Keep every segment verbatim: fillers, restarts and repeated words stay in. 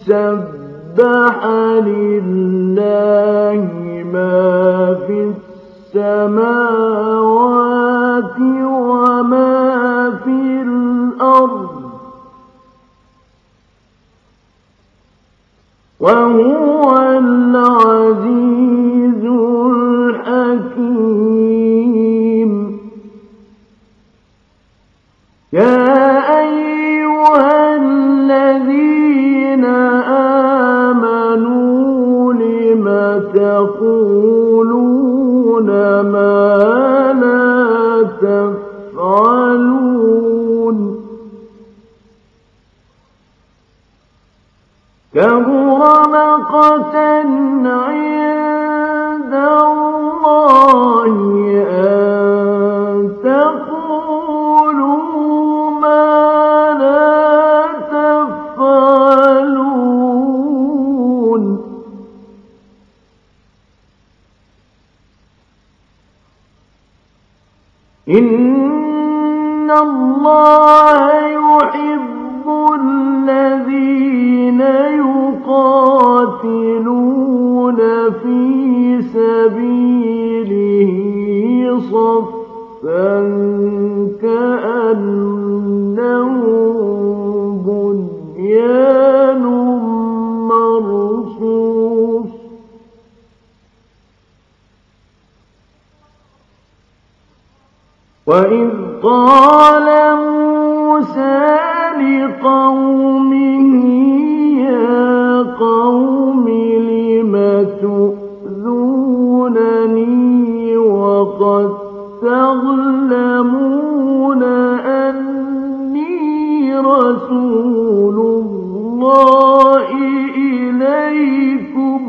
سبح لله ما في السماوات وما في الأرض وهو العزيز الحكيم. يا أيها الذين آمنوا لم تقولون ما لا تفعلون كبر مقتا عند الله أن تقولوا ما لا تفعلون. إن الله يحب الذين يقاتلون في سبيله صفا كأنهم بنيان مرصوص. وإذ قال موسى لقومه يا قوم لم تؤذونني وقد تعلمون أني رسول الله إليكم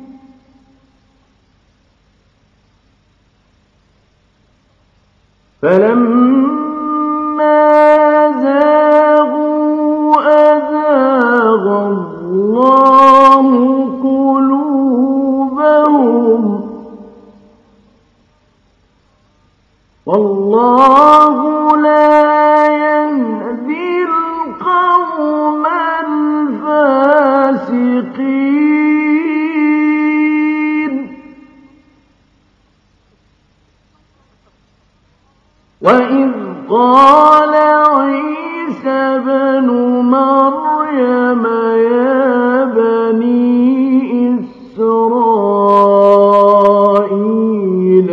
فلما زاغوا أزاغ الله قلوبهم والله لا يهدي القوم الفاسقين. وإذ قال عيسى ابن مريم يا بني إسرائيل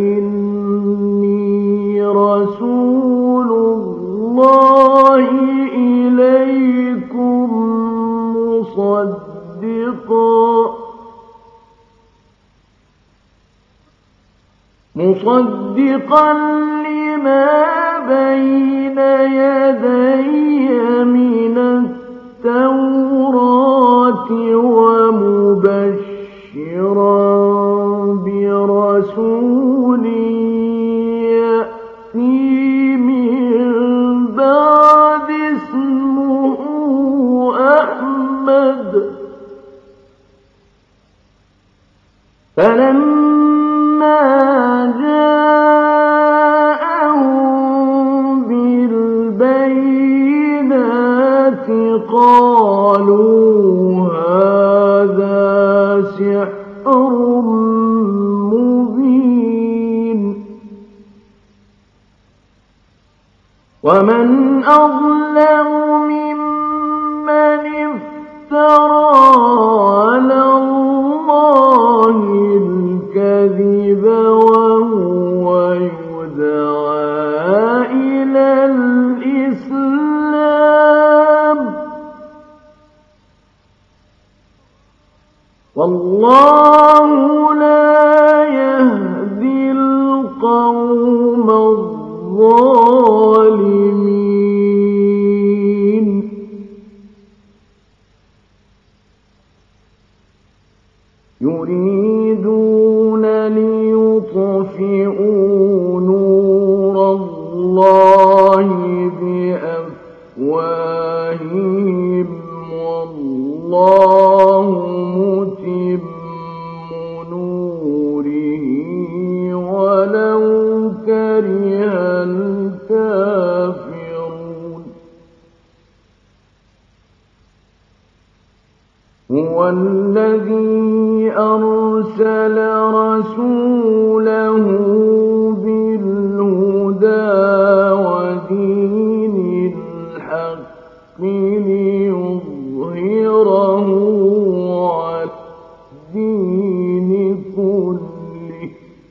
إني رسول الله إليكم مصدقا مصدقا لما بين يدي من التوراة ومبشرا برسول يأتي من بعد اسمه أحمد. فلما جاءهم بالبينات قالوا هذا سحر مبين. ومن أظلم ممن افترى على الله الكذب وهو يدعى إلى الإسلام والله لا يهدي القوم الظالمين. يريدون ليطفئوا نور الله بأفواههم والله متم نوره ولو كره الكافرون. الكافرون. هو الذي أرسل رسوله بالهدى ودين الحق ليظهره على الدين كله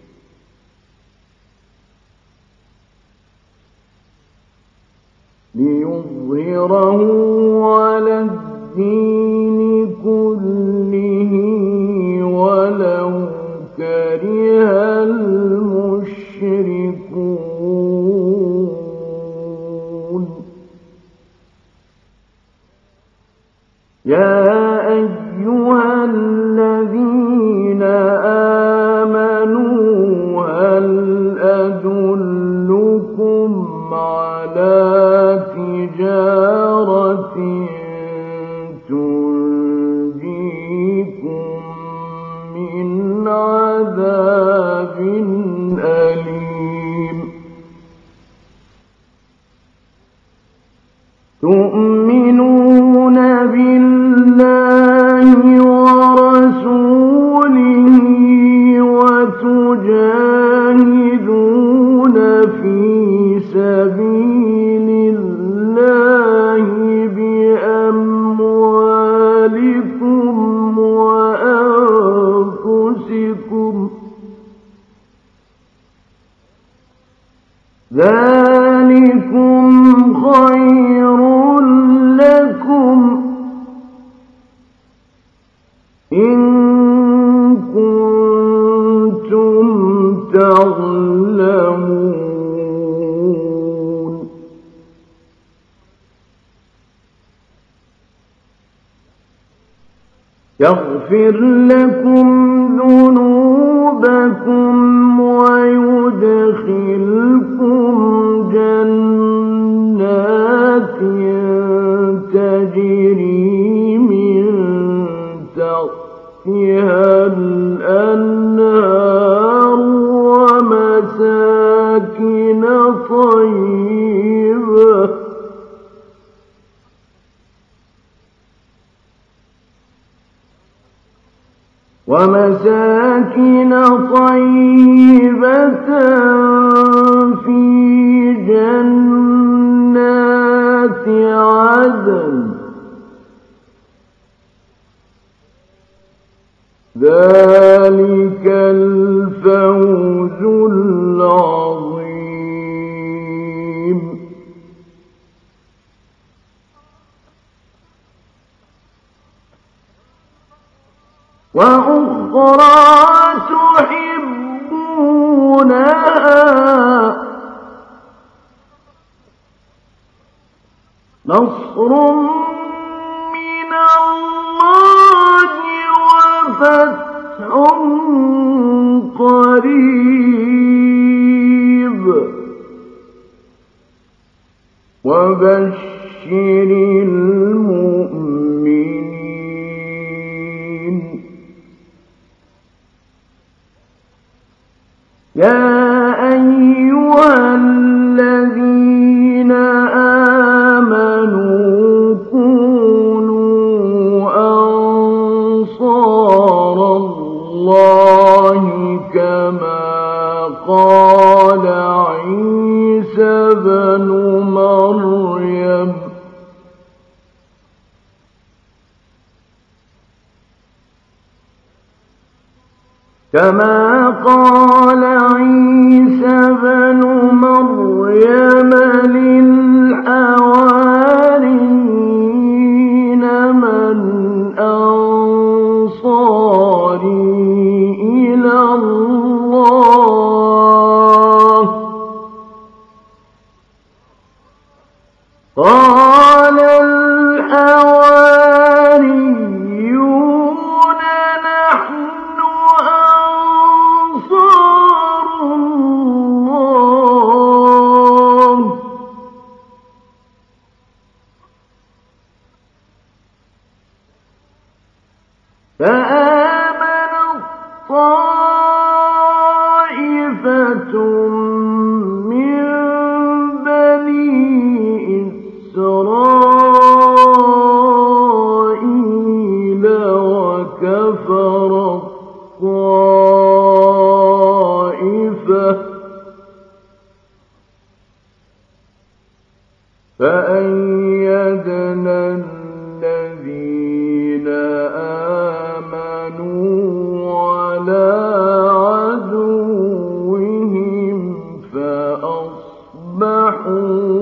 ليظهره على الدين كله ولو كره المشركون. يا أيها الذين آمنوا هل أدلكم على تجارة تنجيكم من عذاب أليم. تؤمنون بالله ورسوله وتجاهدون في سبيل الله بأموالكم وأنفسكم ذلكم خير لكم إن كنتم تعلمون. يغفر لكم ذنوبكم ويدخلكم جنات تجري من تحتها الأنهار ومساكن طيبة ومساكن طيبة في جنات عدن ذلك الفوز العظيم. وأخرى تحبونها نصر من الله وفتح قريب وبشر المؤمنين. يا أيها الذين آمنوا كونوا أنصار الله كما قال عيسى ابن مريم كما قال عيسى ابن مريم للحواريين من أنصاري إلى الله قال الحواريون نحن أنصار الله فآمنت طائفة من بني إسرائيل فأيدنا الذين آمنوا على عدوهم فأصبحوا